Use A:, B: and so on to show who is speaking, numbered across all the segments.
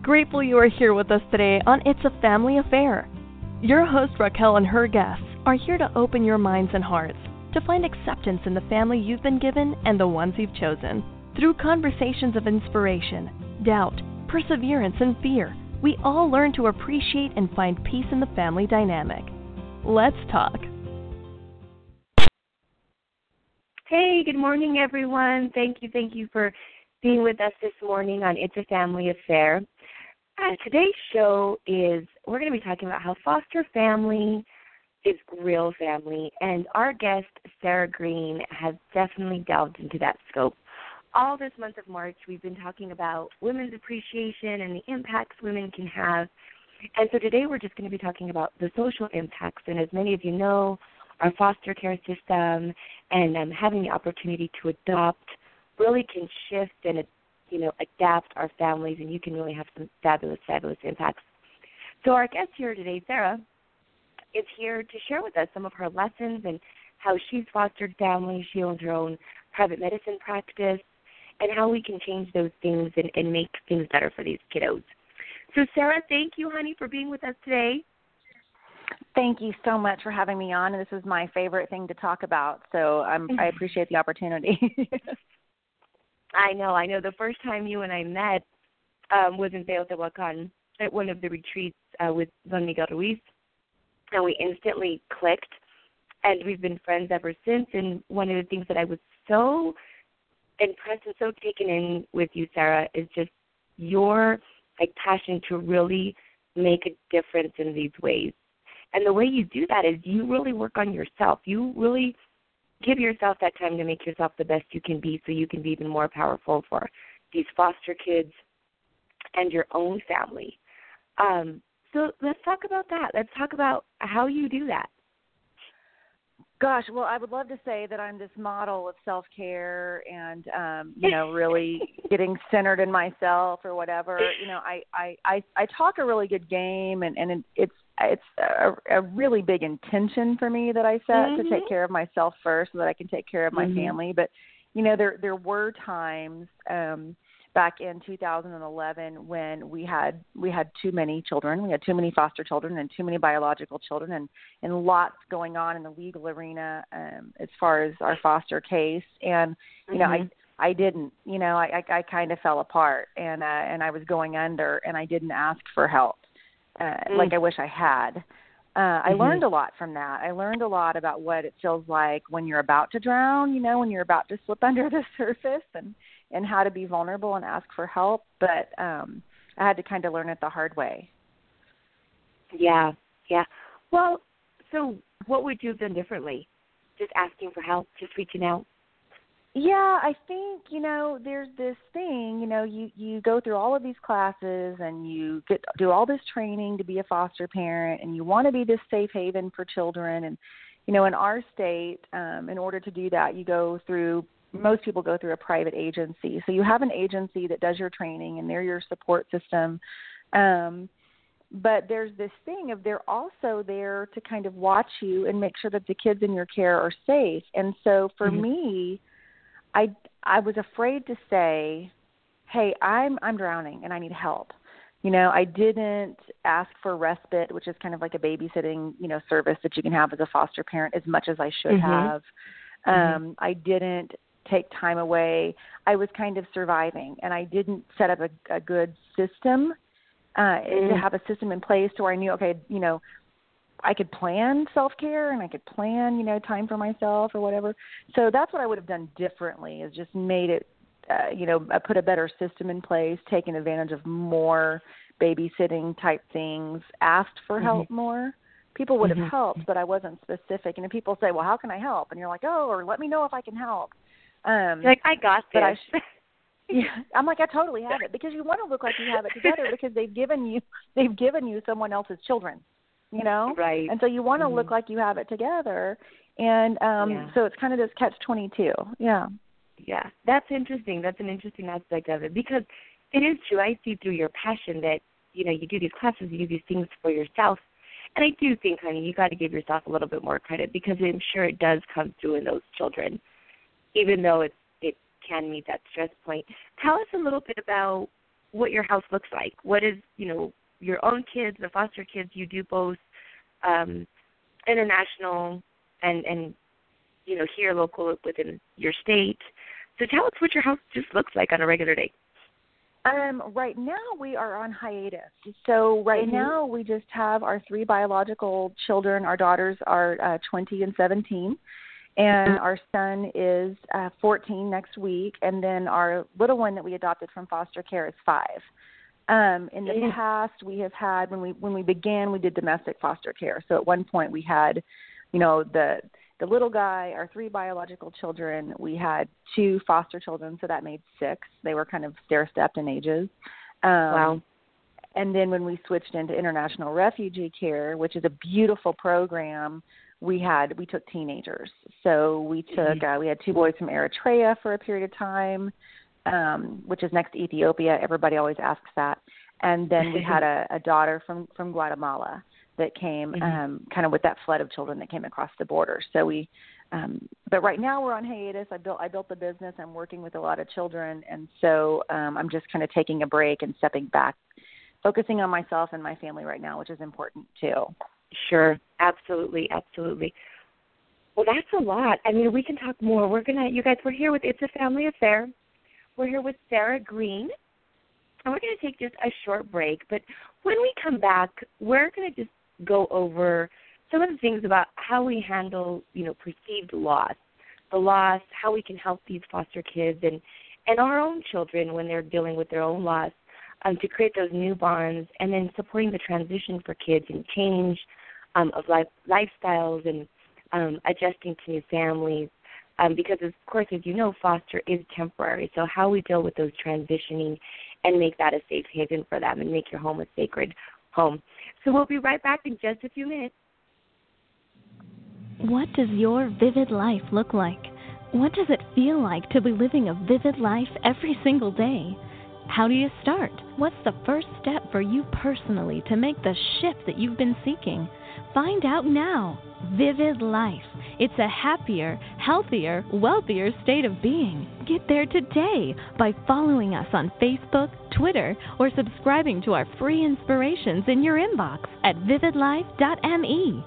A: Grateful you are here with us today on It's a Family Affair. Your host Raquel and her guests are here to open your minds and hearts to find acceptance in the family you've been given and the ones you've chosen. Through conversations of inspiration, doubt, perseverance, and fear, we all learn to appreciate and find peace in the family dynamic. Let's talk.
B: Hey, good morning, everyone. Thank you for being with us this morning on It's a Family Affair. Today's show we're going to be talking about how foster family is real family, and our guest, Sarah Green, has definitely delved into that scope. All this month of March, we've been talking about women's appreciation and the impacts women can have, and so today we're just going to be talking about the social impacts, and as many of you know, our foster care system and having the opportunity to adopt really can shift and adapt our families, and you can really have some fabulous impacts. So our guest here today, Sarah, is here to share with us some of her lessons and how she's fostered families. She owns her own private medicine practice, and how we can change those things and make things better for these kiddos. So Sarah, thank you, honey, for being with us today.
C: Thank you so much for having me on. This is my favorite thing to talk about, so I appreciate the opportunity.
B: I know. The first time you and I met was in Teotihuacan at one of the retreats with Don Miguel Ruiz, and we instantly clicked, and we've been friends ever since. And one of the things that I was so impressed and so taken in with you, Sarah, is just your passion to really make a difference in these ways. And the way you do that is you really work on yourself. You really give yourself that time to make yourself the best you can be so you can be even more powerful for these foster kids and your own family. So let's talk about that. Let's talk about how you do that.
C: Gosh, well, I would love to say that I'm this model of self-care and, really getting centered in myself or whatever. I talk a really good game, and it's a really big intention for me that I set to take care of myself first so that I can take care of my family. But, there were times back in 2011 when we had too many children. We had too many foster children and too many biological children and lots going on in the legal arena as far as our foster case. And, I didn't, I kind of fell apart and I was going under, and I didn't ask for help. Like I wish I had. I learned a lot from that. I learned a lot about what it feels like when you're about to drown, when you're about to slip under the surface, and how to be vulnerable and ask for help. But I had to kind of learn it the hard way.
B: Yeah. Well, so what would you have done differently? Just asking for help, just reaching out?
C: Yeah, I think, there's this thing, you go through all of these classes and you do all this training to be a foster parent, and you want to be this safe haven for children. And, in our state, in order to do that, most people go through a private agency. So you have an agency that does your training, and they're your support system. But there's this thing of they're also there to kind of watch you and make sure that the kids in your care are safe. And so for me, I was afraid to say, hey, I'm drowning and I need help. I didn't ask for respite, which is kind of like a babysitting, service that you can have as a foster parent, as much as I should have. I didn't take time away. I was kind of surviving, and I didn't set up a good system to have a system in place to where I knew, okay, I could plan self-care and I could plan, time for myself or whatever. So that's what I would have done differently, is just made it, put a better system in place, taken advantage of more babysitting type things, asked for help more. People would have helped, but I wasn't specific. And if people say, well, how can I help? And you're like, or let me know if I can help.
B: You're like, I got this.
C: I'm like, I totally have it, because you want to look like you have it together because they've given you someone else's children.
B: Right.
C: And so you want to look like you have it together. And so it's kind of this catch-22. Yeah.
B: Yeah. That's interesting. That's an interesting aspect of it, because it is true. I see through your passion that, you do these classes, you do these things for yourself. And I do think, honey, you got to give yourself a little bit more credit, because I'm sure it does come through in those children, even though it can meet that stress point. Tell us a little bit about what your house looks like. What is, your own kids, the foster kids, you do both international and here local within your state. So tell us what your house just looks like on a regular day.
C: Right now we are on hiatus. So now we just have our 3 biological children. Our daughters are 20 and 17, and our son is 14 next week, and then our little one that we adopted from foster care is 5. In the past, we have had, when we began, we did domestic foster care. So at one point we had, the little guy, our 3 biological children. We had 2 foster children, so that made 6. They were kind of stair-stepped in ages.
B: Wow.
C: And then when we switched into international refugee care, which is a beautiful program, we took teenagers. So we took we had 2 boys from Eritrea for a period of time, which is next to Ethiopia. Everybody always asks that. And then we had a daughter from Guatemala that came kind of with that flood of children that came across the border. So but right now we're on hiatus. I built the business. I'm working with a lot of children, and so I'm just kind of taking a break and stepping back, focusing on myself and my family right now, which is important too.
B: Sure, absolutely. Well, that's a lot. I mean, we can talk more. We're here with It's a Family Affair. We're here with Sarah Green, and we're going to take just a short break. But when we come back, we're going to just go over some of the things about how we handle, perceived loss, how we can help these foster kids and our own children when they're dealing with their own loss, to create those new bonds, and then supporting the transition for kids and change of lifestyles and adjusting to new families. Because, of course, as you know, foster is temporary. So how we deal with those transitioning and make that a safe haven for them and make your home a sacred home. So we'll be right back in just a few minutes.
A: What does your vivid life look like? What does it feel like to be living a vivid life every single day? How do you start? What's the first step for you personally to make the shift that you've been seeking? Find out now. Vivid Life. It's a happier, healthier, wealthier state of being. Get there today by following us on Facebook, Twitter, or subscribing to our free inspirations in your inbox at vividlife.me.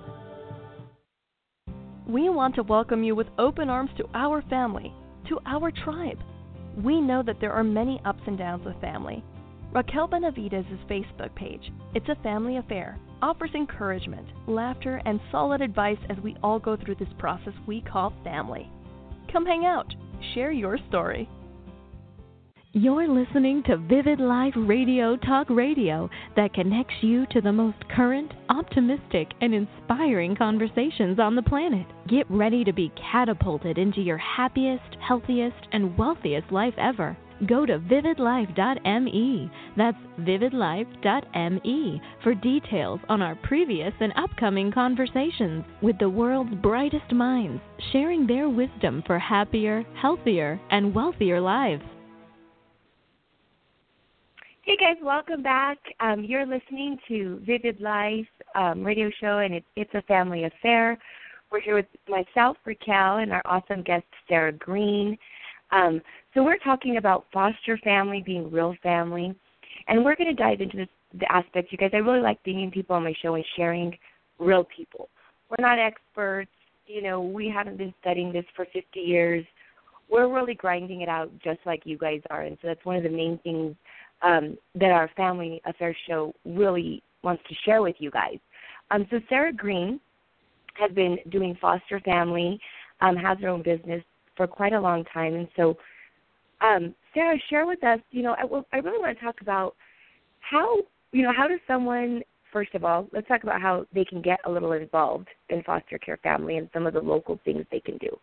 A: We want to welcome you with open arms to our family, to our tribe. We know that there are many ups and downs with family. Raquel Benavides' Facebook page, It's a Family Affair, offers encouragement, laughter, and solid advice as we all go through this process we call family. Come hang out. Share your story. You're listening to Vivid Life Radio Talk Radio that connects you to the most current, optimistic, and inspiring conversations on the planet. Get ready to be catapulted into your happiest, healthiest, and wealthiest life ever. Go to vividlife.me. That's vividlife.me for details on our previous and upcoming conversations with the world's brightest minds, sharing their wisdom for happier, healthier, and wealthier lives.
B: Hey guys, welcome back. You're listening to Vivid Life radio show, and it's a family affair. We're here with myself, Raquel, and our awesome guest, Sarah Green. So we're talking about foster family being real family, and we're going to dive into the aspects. You guys, I really like bringing people on my show and sharing real people. We're not experts. We haven't been studying this for 50 years. We're really grinding it out just like you guys are, and so that's one of the main things that our Family Affairs show really wants to share with you guys. So Sarah Green has been doing foster family, has her own business for quite a long time. And so, Sarah, share with us, I really want to talk about how does someone, first of all, let's talk about how they can get a little involved in foster care family and some of the local things they can do.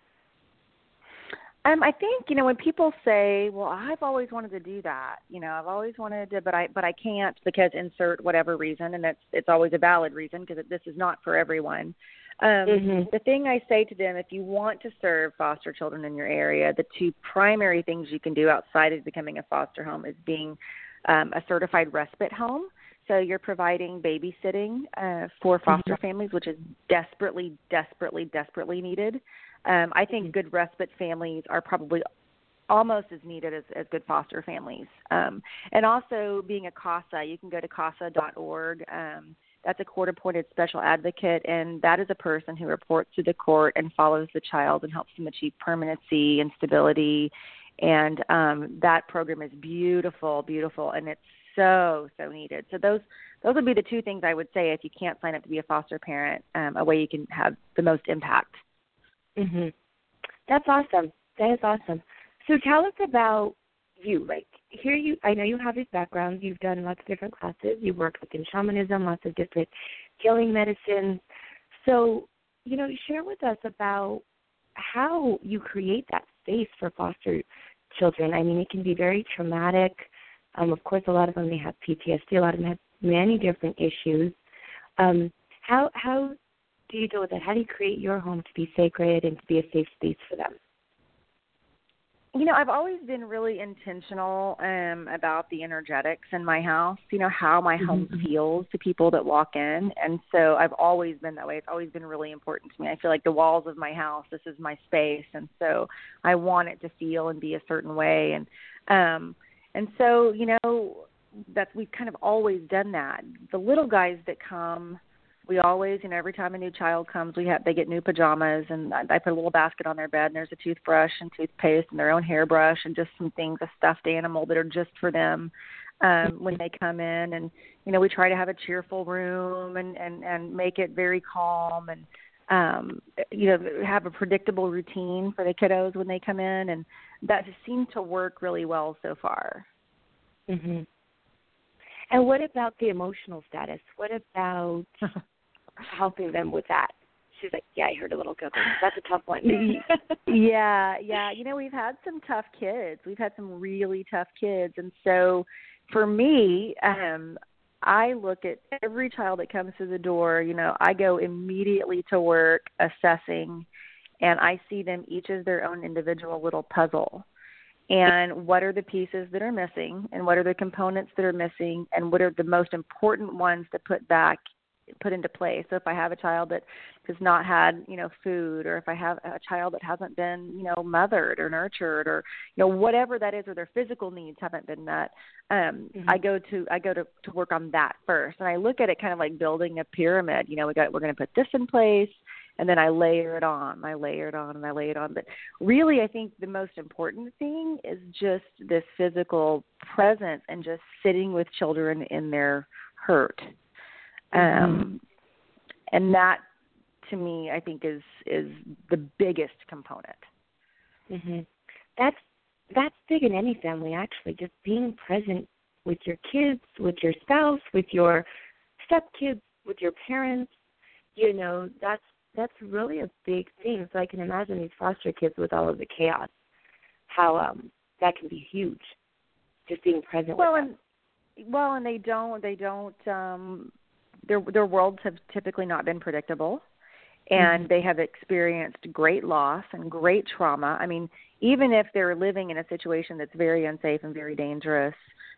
C: I think, when people say, well, I've always wanted to do that, I've always wanted to, but I can't because insert whatever reason, and it's always a valid reason because this is not for everyone. The thing I say to them, if you want to serve foster children in your area, the 2 primary things you can do outside of becoming a foster home is being a certified respite home. So you're providing babysitting for foster families, which is desperately, desperately, desperately needed. I think good respite families are probably almost as needed as good foster families. And also being a CASA, you can go to CASA.org. That's a court-appointed special advocate, and that is a person who reports to the court and follows the child and helps them achieve permanency and stability. And that program is beautiful, and it's so needed. So those would be the two things I would say if you can't sign up to be a foster parent, a way you can have the most impact.
B: Mhm. That's awesome. That is awesome. So tell us about you. Like, I know you have these backgrounds. You've done lots of different classes. You've worked within shamanism, lots of different healing medicines. So, share with us about how you create that space for foster children. I mean, it can be very traumatic. Of course, a lot of them may have PTSD. A lot of them have many different issues. How do you deal with that? How do you create your home to be sacred and to be a safe space for them?
C: I've always been really intentional about the energetics in my house, how my home feels to people that walk in. And so I've always been that way. It's always been really important to me. I feel like the walls of my house, this is my space. And so I want it to feel and be a certain way. And so, we've kind of always done that. The little guys that come, we always, every time a new child comes, they get new pajamas, and I put a little basket on their bed, and there's a toothbrush and toothpaste and their own hairbrush and just some things, a stuffed animal that are just for them when they come in. And, we try to have a cheerful room and make it very calm and, have a predictable routine for the kiddos when they come in. And that just seemed to work really well so far.
B: Mm-hmm. And what about the emotional status? What about helping them with that? She's like, yeah, I heard a little giggle. That's a tough one.
C: Yeah. We've had some tough kids. We've had some really tough kids. And so for me, I look at every child that comes through the door, I go immediately to work assessing, and I see them each as their own individual little puzzle. And what are the pieces that are missing, and what are the components that are missing, and what are the most important ones to put into place. So if I have a child that has not had, food, or if I have a child that hasn't been, mothered or nurtured, or, whatever that is, or their physical needs haven't been met, I go to work on that first. And I look at it kind of like building a pyramid. We're going to put this in place, and then I layer it on. But really, I think the most important thing is just this physical presence and just sitting with children in their hurt. And that, to me, I think is the biggest component.
B: Mm-hmm. That's big in any family, actually. Just being present with your kids, with your spouse, with your stepkids, with your parents. That's really a big thing. So I can imagine these foster kids with all of the chaos, how that can be huge. Just being present with them.
C: And they don't. Their worlds have typically not been predictable, and they have experienced great loss and great trauma. I mean, even if they're living in a situation that's very unsafe and very dangerous,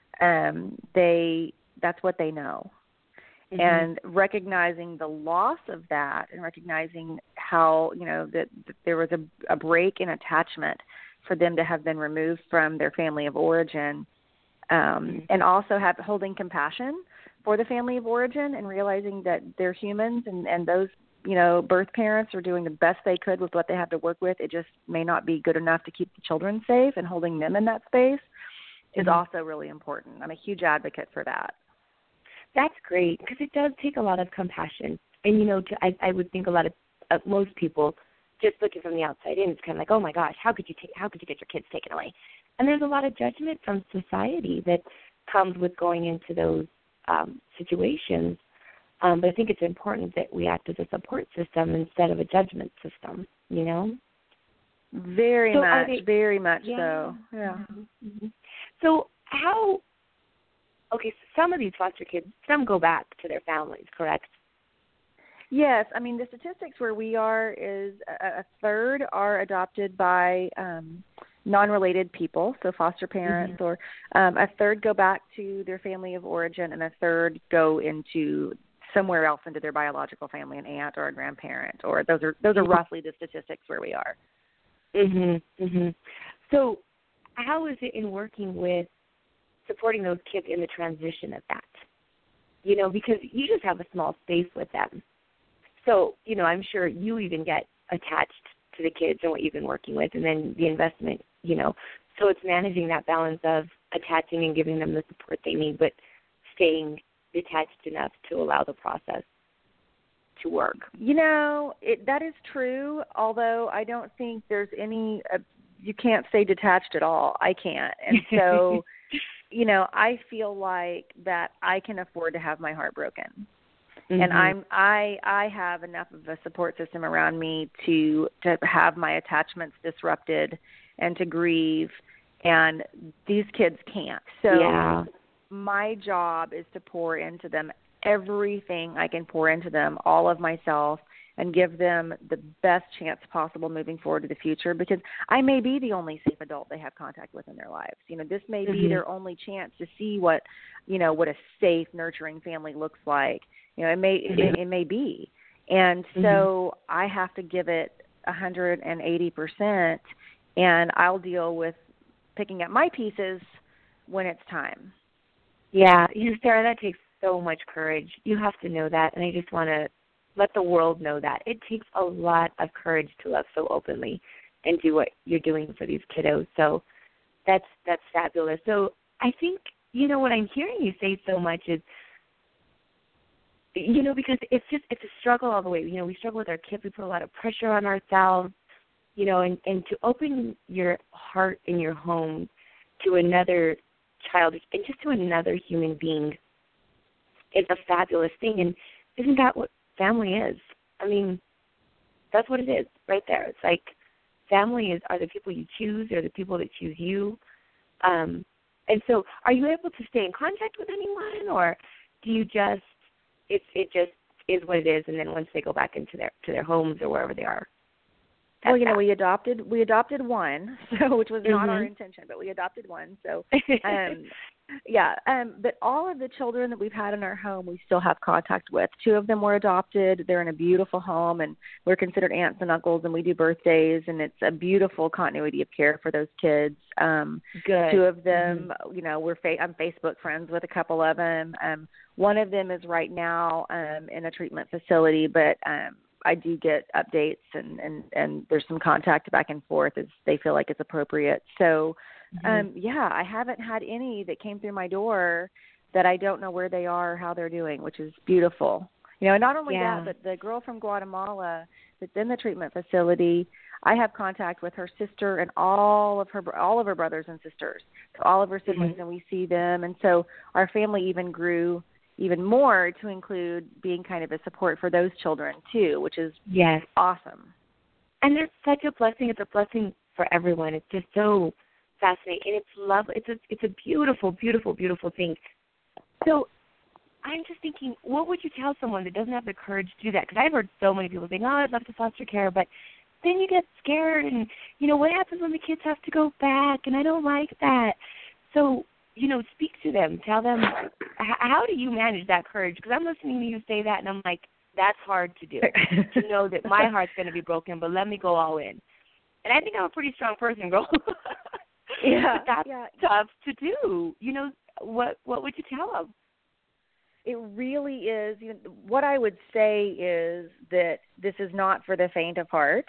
C: that's what they know. Mm-hmm. And recognizing the loss of that, and recognizing how, that there was a break in attachment for them to have been removed from their family of origin, and also holding compassion for the family of origin, and realizing that they're humans, and those, birth parents are doing the best they could with what they have to work with. It just may not be good enough to keep the children safe, and holding them in that space is also really important. I'm a huge advocate for that.
B: That's great, because it does take a lot of compassion. And, I would think a lot of most people, just looking from the outside in, it's kind of like, oh, my gosh, how could you get your kids taken away? And there's a lot of judgment from society that comes with going into those situations. But I think it's important that we act as a support system instead of a judgment system,
C: Very much so. Yeah.
B: Mm-hmm. So some of these foster kids, some go back to their families, correct?
C: Yes. I mean, the statistics where we are is a third are adopted by non-related people, so foster parents, or a third go back to their family of origin, and a third go into somewhere else, into their biological family, an aunt or a grandparent, or those are roughly the statistics where we are.
B: Mhm. Mhm. So how is it in working with supporting those kids in the transition of that? You know, because you just have a small space with them. So, you know, I'm sure you even get attached to the kids and what you've been working with, and then the investment, you know. So it's managing that balance of attaching and giving them the support they need, but staying detached enough to allow the process to work.
C: You know, that is true, although I don't think there's any you can't stay detached at all. I can't. And so, you know, I feel like that I can afford to have my heart broken. Mm-hmm. And I have enough of a support system around me to have my attachments disrupted and to grieve, and these kids can't. So my job is to pour into them everything I can pour into them, all of myself, and give them the best chance possible moving forward to the future, because I may be the only safe adult they have contact with in their lives. You know, this may be their only chance to see what a safe, nurturing family looks like. You know, it may be. And so I have to give it 180%, and I'll deal with picking up my pieces when it's time.
B: Yeah, Sarah, that takes so much courage. You have to know that, and I just want to let the world know that. It takes a lot of courage to love so openly and do what you're doing for these kiddos. So that's fabulous. So I think, you know, what I'm hearing you say so much is, you know, because it's a struggle all the way. You know, we struggle with our kids. We put a lot of pressure on ourselves, you know, and to open your heart and your home to another child and just to another human being is a fabulous thing. And isn't that what family is? I mean, that's what it is right there. It's like family are the people you choose, or the people that choose you. And so are you able to stay in contact with anyone, or do you just, it just is what it is, and then once they go back into their homes or wherever they are?
C: Well, you know, we adopted one, so which was not our intention, but we adopted one. So, but all of the children that we've had in our home, we still have contact with. 2 of them were adopted. They're in a beautiful home, and we're considered aunts and uncles, and we do birthdays, and it's a beautiful continuity of care for those kids.
B: Good.
C: 2 of them, you know, I'm Facebook friends with a couple of them. One of them is right now in a treatment facility, but I do get updates and there's some contact back and forth as they feel like it's appropriate. So, I haven't had any that came through my door that I don't know where they are or how they're doing, which is beautiful. You know, and not only that, but the girl from Guatemala that's in the treatment facility, I have contact with her sister and all of her brothers and sisters, so all of her siblings, and we see them. And so our family even grew even more to include being kind of a support for those children too, which is awesome.
B: And it's such a blessing. It's a blessing for everyone. It's just so fascinating, and it's lovely. It's a beautiful, beautiful, beautiful thing. So I'm just thinking, what would you tell someone that doesn't have the courage to do that? Because I've heard so many people saying, "Oh, I'd love to foster care," but then you get scared, and you know what happens when the kids have to go back, and I don't like that. So, you know, speak to them. Tell them, how do you manage that courage? Because I'm listening to you say that, and I'm like, that's hard to do, to know that my heart's going to be broken, but let me go all in. And I think I'm a pretty strong person, girl. But that's tough to do. You know, what would you tell them?
C: It really is. You know, what I would say is that this is not for the faint of heart.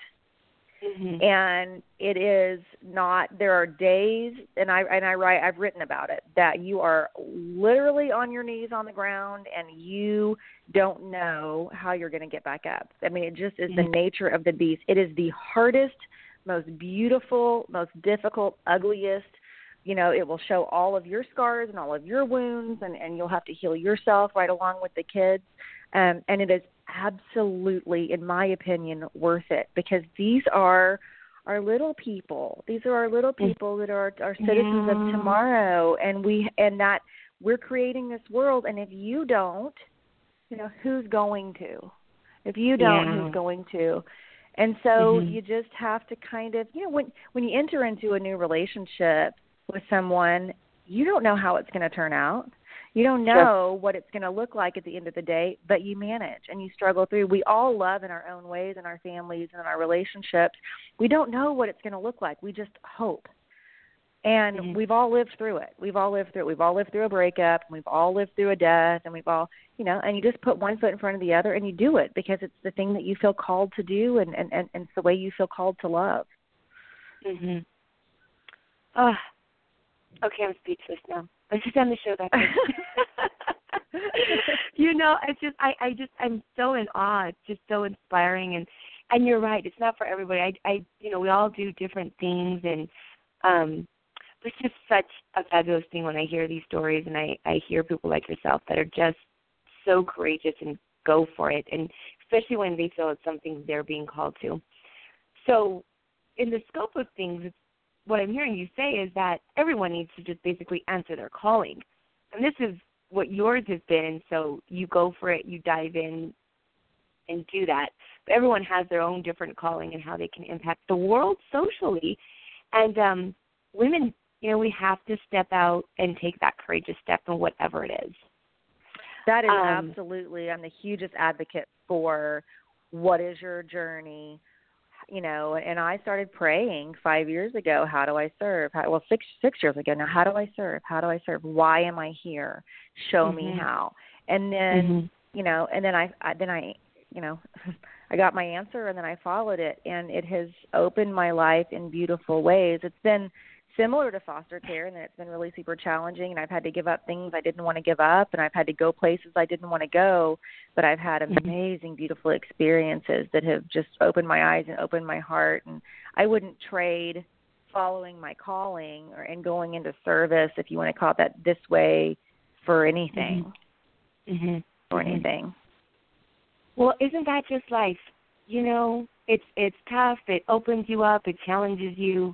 C: And it is not. There are days, and I've written about it, that you are literally on your knees on the ground, and you don't know how you're going to get back up. I mean, it just is the nature of the beast. It is the hardest, most beautiful, most difficult, ugliest. You know, it will show all of your scars and all of your wounds, and you'll have to heal yourself right along with the kids. And it is absolutely, in my opinion, worth it, because these are our little people. These are our little people that are our citizens of tomorrow, and that we're creating this world. And if you don't, you know, who's going to? If you don't, who's going to? And so you just have to kind of, you know, when you enter into a new relationship with someone, you don't know how it's going to turn out. You don't know what it's going to look like at the end of the day, but you manage and you struggle through. We all love in our own ways in our families and in our relationships. We don't know what it's going to look like. We just hope. And we've all lived through it. We've all lived through it. We've all lived through a breakup, and we've all lived through a death, and we've all, and you just put one foot in front of the other, and you do it because it's the thing that you feel called to do, and it's the way you feel called to love.
B: Mhm. Oh, okay, I'm speechless now. Let's just end the show that way. I'm so in awe. It's just so inspiring, and you're right. It's not for everybody. We all do different things, and it's just such a fabulous thing when I hear these stories, and I hear people like yourself that are just so courageous and go for it, and especially when they feel it's something they're being called to. So in the scope of things, what I'm hearing you say is that everyone needs to just basically answer their calling. And this is what yours has been, and so you go for it, you dive in and do that. But everyone has their own different calling and how they can impact the world socially. And women, we have to step out and take that courageous step in whatever it is.
C: That is absolutely, I'm the hugest advocate for what is your journey, and I started praying 5 years ago, how do I serve? 6 years ago now, how do I serve? How do I serve? Why am I here? Show me how. And then, and then I got my answer, and then I followed it, and it has opened my life in beautiful ways. It's been similar to foster care, and it's been really super challenging, and I've had to give up things I didn't want to give up, and I've had to go places I didn't want to go, but I've had amazing, beautiful experiences that have just opened my eyes and opened my heart, and I wouldn't trade following my calling and going into service, if you want to call it that, this way for anything. For anything.
B: Well, isn't that just life? It's tough. It opens you up. It challenges you.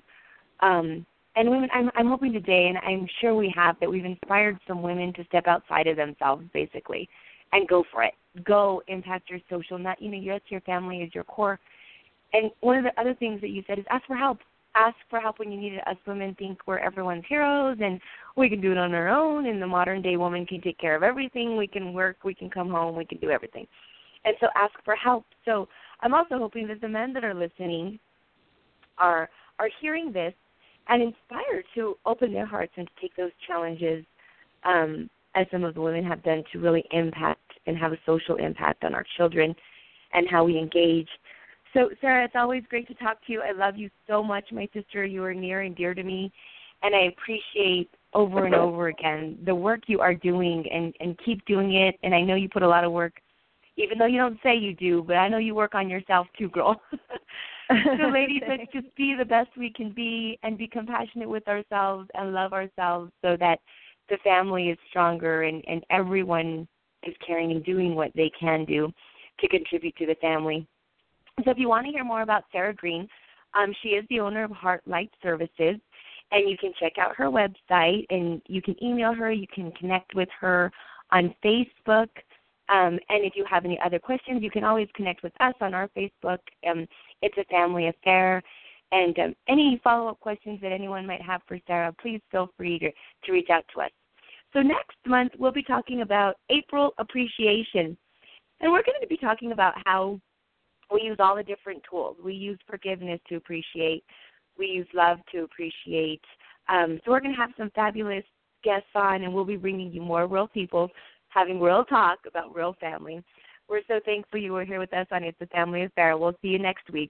B: And women, I'm hoping today, and I'm sure we have, that we've inspired some women to step outside of themselves, basically, and go for it. Go impact your social. Not, your family is your core. And one of the other things that you said is ask for help. Ask for help when you need it. Us women think we're everyone's heroes, and we can do it on our own, and the modern-day woman can take care of everything. We can work. We can come home. We can do everything. And so ask for help. So I'm also hoping that the men that are listening are hearing this and inspired to open their hearts and to take those challenges, as some of the women have done, to really impact and have a social impact on our children and how we engage. So, Sarah, it's always great to talk to you. I love you so much, my sister. You are near and dear to me, and I appreciate over and over again the work you are doing, and keep doing it. And I know you put a lot of work, even though you don't say you do, but I know you work on yourself too, girl. So, ladies, let's just be the best we can be and be compassionate with ourselves and love ourselves so that the family is stronger and everyone is caring and doing what they can do to contribute to the family. So if you want to hear more about Sarah Green, she is the owner of Heartlight Services, and you can check out her website, and you can email her. You can connect with her on Facebook. And if you have any other questions, you can always connect with us on our Facebook. It's a Family Affair. And any follow-up questions that anyone might have for Sarah, please feel free to reach out to us. So next month, we'll be talking about April Appreciation. And we're going to be talking about how we use all the different tools. We use forgiveness to appreciate. We use love to appreciate. So we're going to have some fabulous guests on, and we'll be bringing you more real people having real talk about real family. We're so thankful you were here with us on It's a Family Affair. We'll see you next week.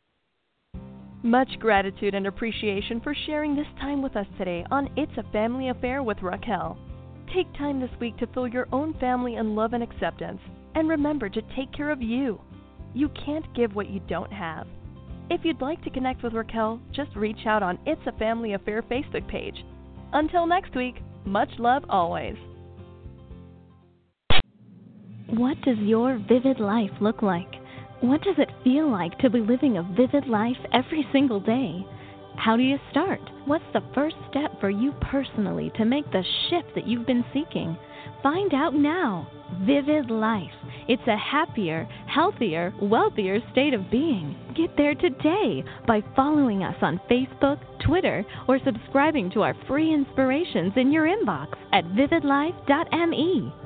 A: Much gratitude and appreciation for sharing this time with us today on It's a Family Affair with Raquel. Take time this week to fill your own family in love and acceptance. And remember to take care of you. You can't give what you don't have. If you'd like to connect with Raquel, just reach out on It's a Family Affair Facebook page. Until next week, much love always.
D: What does your vivid life look like? What does it feel like to be living a vivid life every single day? How do you start? What's the first step for you personally to make the shift that you've been seeking? Find out now. Vivid Life. It's a happier, healthier, wealthier state of being. Get there today by following us on Facebook, Twitter, or subscribing to our free inspirations in your inbox at vividlife.me.